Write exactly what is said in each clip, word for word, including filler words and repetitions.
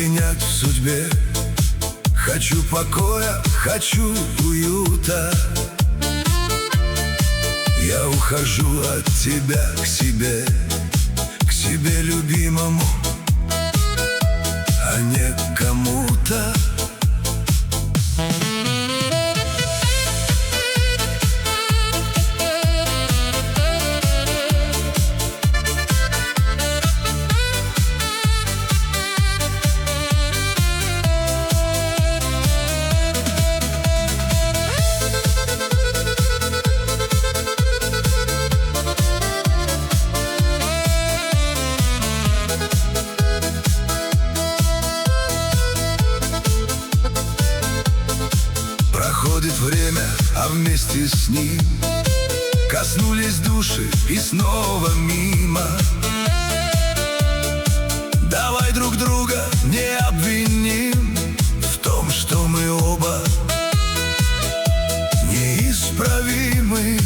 принять в судьбе. Хочу покоя, хочу уюта. Я ухожу от тебя к себе, к себе любимому, а не к кому-то. Проходит время, а вместе с ним коснулись души и снова мимо. Давай друг друга не обвиним в том, что мы оба неисправимы.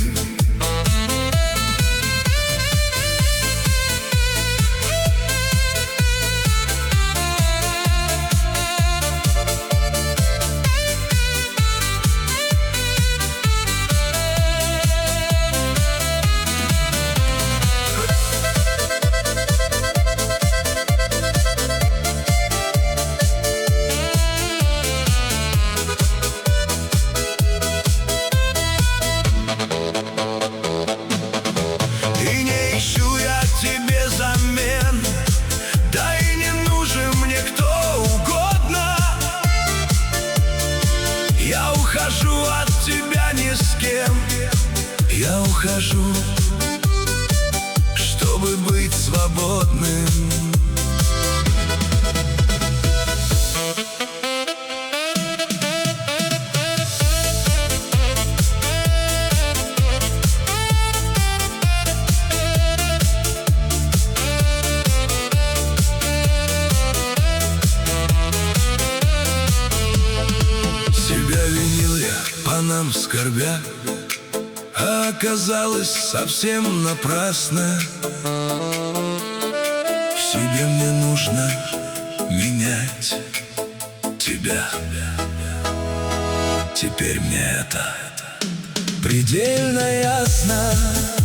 Ухожу от тебя ни с кем. Я ухожу, чтобы быть свободным. По нам скорбя, а оказалось совсем напрасно. В себе мне нужно менять тебя. Теперь мне это предельно ясно.